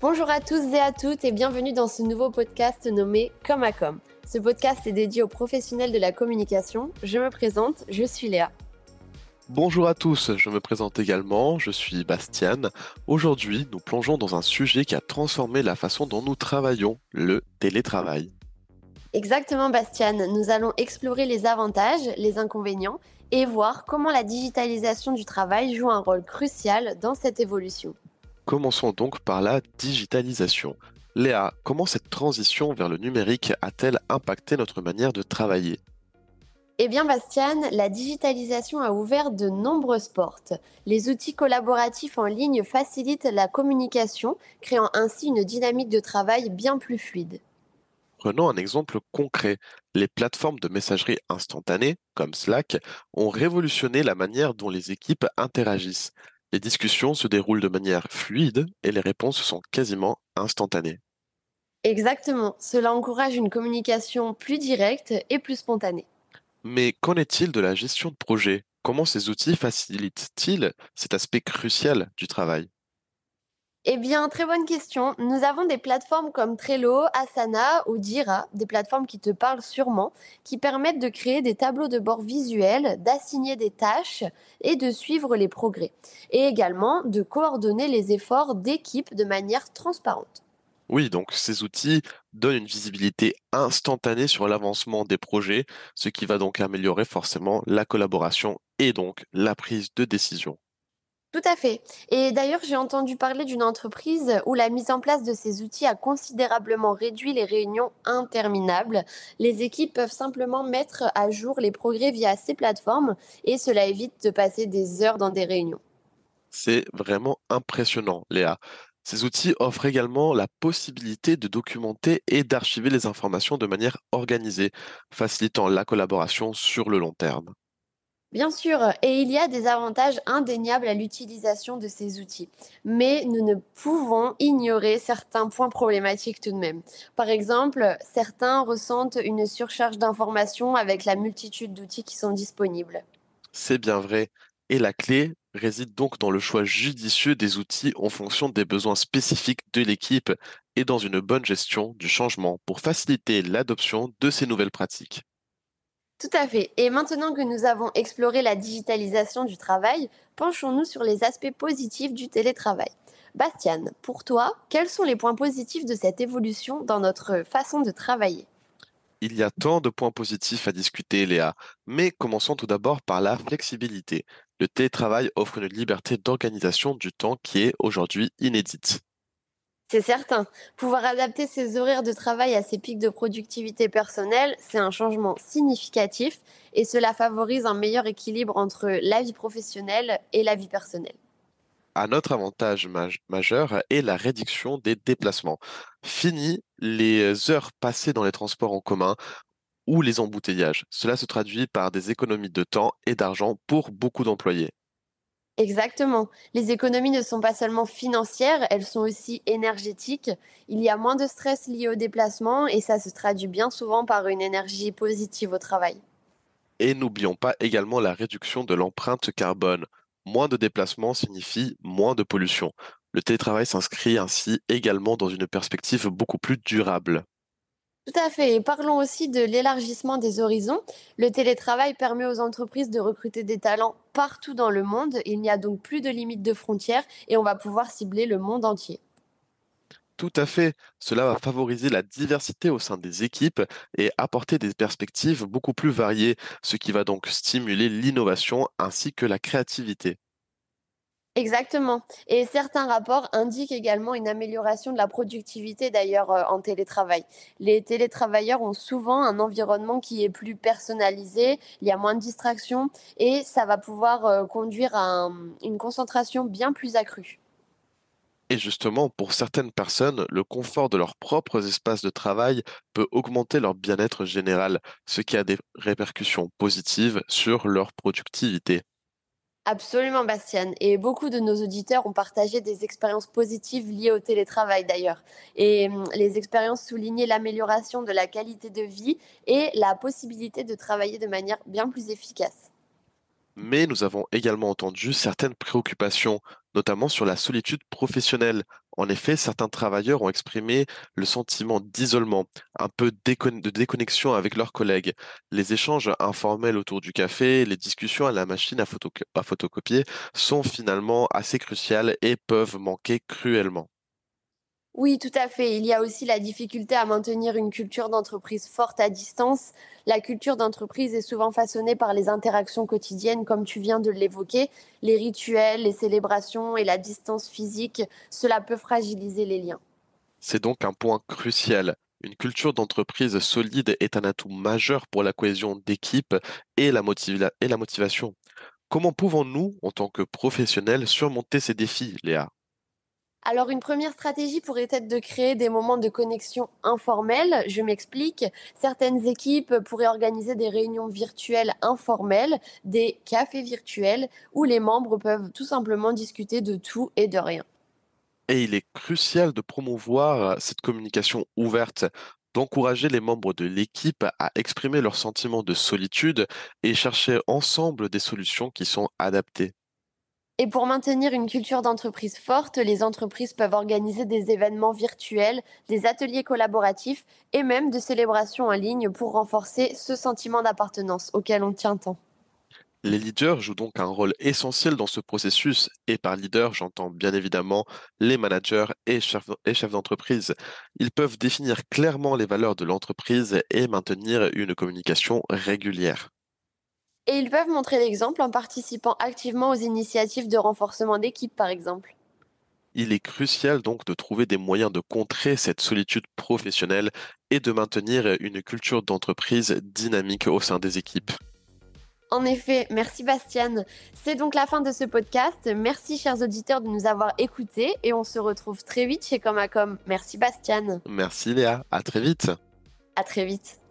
Bonjour à tous et à toutes et bienvenue dans ce nouveau podcast nommé Comme à Com. Ce podcast est dédié aux professionnels de la communication. Je me présente, je suis Léa. Bonjour à tous, je me présente également, je suis Bastiane. Aujourd'hui, nous plongeons dans un sujet qui a transformé la façon dont nous travaillons, le télétravail. Exactement Bastiane, nous allons explorer les avantages, les inconvénients et voir comment la digitalisation du travail joue un rôle crucial dans cette évolution. Commençons donc par la digitalisation. Léa, comment cette transition vers le numérique a-t-elle impacté notre manière de travailler? Eh bien Bastiane, la digitalisation a ouvert de nombreuses portes. Les outils collaboratifs en ligne facilitent la communication, créant ainsi une dynamique de travail bien plus fluide. Prenons un exemple concret. Les plateformes de messagerie instantanée, comme Slack, ont révolutionné la manière dont les équipes interagissent. Les discussions se déroulent de manière fluide et les réponses sont quasiment instantanées. Exactement, cela encourage une communication plus directe et plus spontanée. Mais qu'en est-il de la gestion de projet? Comment ces outils facilitent-ils cet aspect crucial du travail? Eh bien, très bonne question. Nous avons des plateformes comme Trello, Asana ou Jira, des plateformes qui te parlent sûrement, qui permettent de créer des tableaux de bord visuels, d'assigner des tâches et de suivre les progrès. Et également de coordonner les efforts d'équipe de manière transparente. Oui, donc ces outils donnent une visibilité instantanée sur l'avancement des projets, ce qui va donc améliorer forcément la collaboration et donc la prise de décision. Tout à fait. Et d'ailleurs, j'ai entendu parler d'une entreprise où la mise en place de ces outils a considérablement réduit les réunions interminables. Les équipes peuvent simplement mettre à jour les progrès via ces plateformes et cela évite de passer des heures dans des réunions. C'est vraiment impressionnant, Léa. Ces outils offrent également la possibilité de documenter et d'archiver les informations de manière organisée, facilitant la collaboration sur le long terme. Bien sûr, et il y a des avantages indéniables à l'utilisation de ces outils, mais nous ne pouvons ignorer certains points problématiques tout de même. Par exemple, certains ressentent une surcharge d'informations avec la multitude d'outils qui sont disponibles. C'est bien vrai. Et la clé réside donc dans le choix judicieux des outils en fonction des besoins spécifiques de l'équipe et dans une bonne gestion du changement pour faciliter l'adoption de ces nouvelles pratiques. Tout à fait. Et maintenant que nous avons exploré la digitalisation du travail, penchons-nous sur les aspects positifs du télétravail. Bastiane, pour toi, quels sont les points positifs de cette évolution dans notre façon de travailler? Il y a tant de points positifs à discuter, Léa, mais commençons tout d'abord par la flexibilité. Le télétravail offre une liberté d'organisation du temps qui est aujourd'hui inédite. C'est certain. Pouvoir adapter ses horaires de travail à ses pics de productivité personnelle, c'est un changement significatif et cela favorise un meilleur équilibre entre la vie professionnelle et la vie personnelle. Un autre avantage majeur est la réduction des déplacements. Fini les heures passées dans les transports en commun ou les embouteillages. Cela se traduit par des économies de temps et d'argent pour beaucoup d'employés. Exactement. Les économies ne sont pas seulement financières, elles sont aussi énergétiques. Il y a moins de stress lié au déplacement et ça se traduit bien souvent par une énergie positive au travail. Et n'oublions pas également la réduction de l'empreinte carbone. Moins de déplacements signifie moins de pollution. Le télétravail s'inscrit ainsi également dans une perspective beaucoup plus durable. Tout à fait. Et parlons aussi de l'élargissement des horizons. Le télétravail permet aux entreprises de recruter des talents partout dans le monde. Il n'y a donc plus de limite de frontières et on va pouvoir cibler le monde entier. Tout à fait, cela va favoriser la diversité au sein des équipes et apporter des perspectives beaucoup plus variées, ce qui va donc stimuler l'innovation ainsi que la créativité. Exactement. Et certains rapports indiquent également une amélioration de la productivité d'ailleurs en télétravail. Les télétravailleurs ont souvent un environnement qui est plus personnalisé, il y a moins de distractions et ça va pouvoir conduire à une concentration bien plus accrue. Et justement, pour certaines personnes, le confort de leurs propres espaces de travail peut augmenter leur bien-être général, ce qui a des répercussions positives sur leur productivité. Absolument, Bastiane. Et beaucoup de nos auditeurs ont partagé des expériences positives liées au télétravail d'ailleurs. Et les expériences soulignaient l'amélioration de la qualité de vie et la possibilité de travailler de manière bien plus efficace. Mais nous avons également entendu certaines préoccupations, notamment sur la solitude professionnelle. En effet, certains travailleurs ont exprimé le sentiment d'isolement, un peu de déconnexion avec leurs collègues. Les échanges informels autour du café, les discussions à la machine à photocopier sont finalement assez cruciales et peuvent manquer cruellement. Oui, tout à fait. Il y a aussi la difficulté à maintenir une culture d'entreprise forte à distance. La culture d'entreprise est souvent façonnée par les interactions quotidiennes, comme tu viens de l'évoquer, les rituels, les célébrations et la distance physique. Cela peut fragiliser les liens. C'est donc un point crucial. Une culture d'entreprise solide est un atout majeur pour la cohésion d'équipe et et la motivation. Comment pouvons-nous, en tant que professionnels, surmonter ces défis, Léa? Alors une première stratégie pourrait être de créer des moments de connexion informels. Je m'explique. Certaines équipes pourraient organiser des réunions virtuelles informelles, des cafés virtuels, où les membres peuvent tout simplement discuter de tout et de rien. Et il est crucial de promouvoir cette communication ouverte, d'encourager les membres de l'équipe à exprimer leurs sentiments de solitude et chercher ensemble des solutions qui sont adaptées. Et pour maintenir une culture d'entreprise forte, les entreprises peuvent organiser des événements virtuels, des ateliers collaboratifs et même de célébrations en ligne pour renforcer ce sentiment d'appartenance auquel on tient tant. Les leaders jouent donc un rôle essentiel dans ce processus, et par leader, j'entends bien évidemment les managers et chefs d'entreprise. Ils peuvent définir clairement les valeurs de l'entreprise et maintenir une communication régulière. Et ils peuvent montrer l'exemple en participant activement aux initiatives de renforcement d'équipe, par exemple. Il est crucial donc de trouver des moyens de contrer cette solitude professionnelle et de maintenir une culture d'entreprise dynamique au sein des équipes. En effet, merci Bastiane. C'est donc la fin de ce podcast. Merci chers auditeurs de nous avoir écoutés et on se retrouve très vite chez Comacom. Merci Bastiane. Merci Léa, à très vite. À très vite.